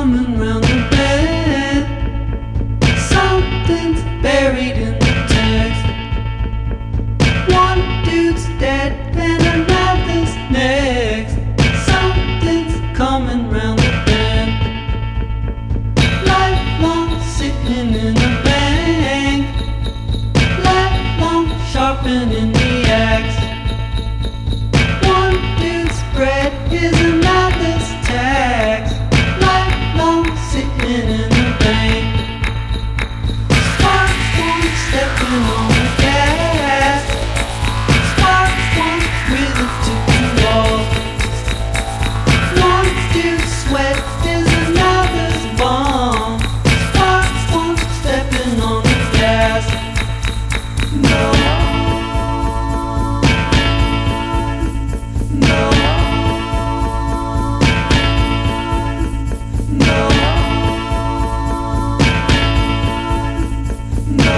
coming round the bend. Something's buried in the text. One dude's dead and another's next. Something's coming round the bend. Lifelong sitting in the bank. Lifelong sharpening the axe. One dude's bread is another's tax. Lifelong sitting in the bank. Spark one stepping on the gas. Spark one with a tipping wall. One dude's sweat is another's bomb. Spark one stepping on the gas. No. No. No. No.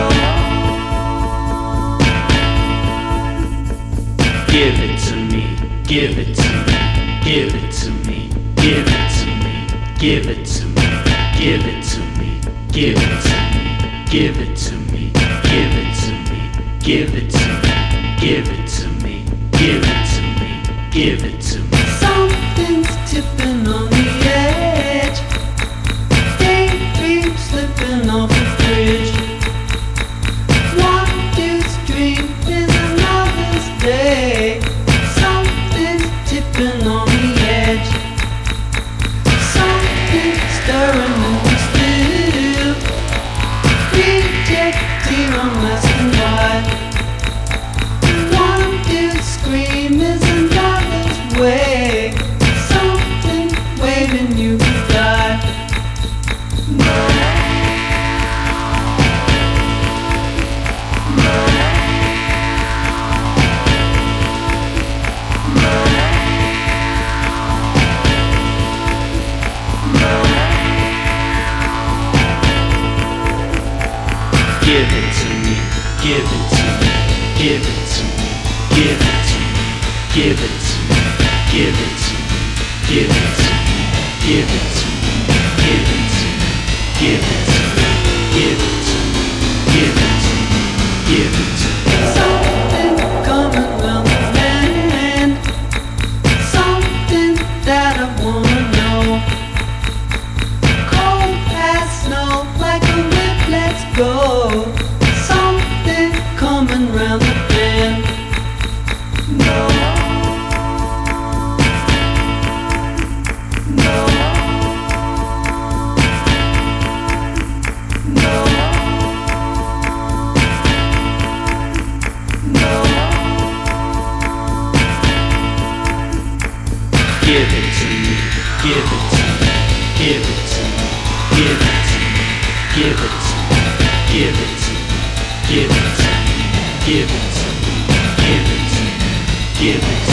Give it to me, give it to me, give it to me, give it to me, give it to me, give it to me, give it to me, give it to me, give it to me, give it to me, give it to me, give it to me, give it to me. Something's tipping on the edge. Daydream slipping off the bridge. One dude's dream is another's day. Something's tipping on the edge. Something stirring in the still. Reject tear on lasting wide. One dude's scream is another's way. Something waving you goodbye. No. No. No. No. Give it to me, give it to me, give it to me, give it to me, give it to me, give it to me, give it to me, give it to me, give it to me, give it to me, give it to me, give it to me, give it to me. Something coming round the bend. Something that I wanna know. Cold as snow, like a whip, let's go. Something coming round the bend. No. No. No. No. Give it to me, give it to me, give it to me, give it to me, give it to me, give it to me, give it to me, give it to me, give it to me, give it to me.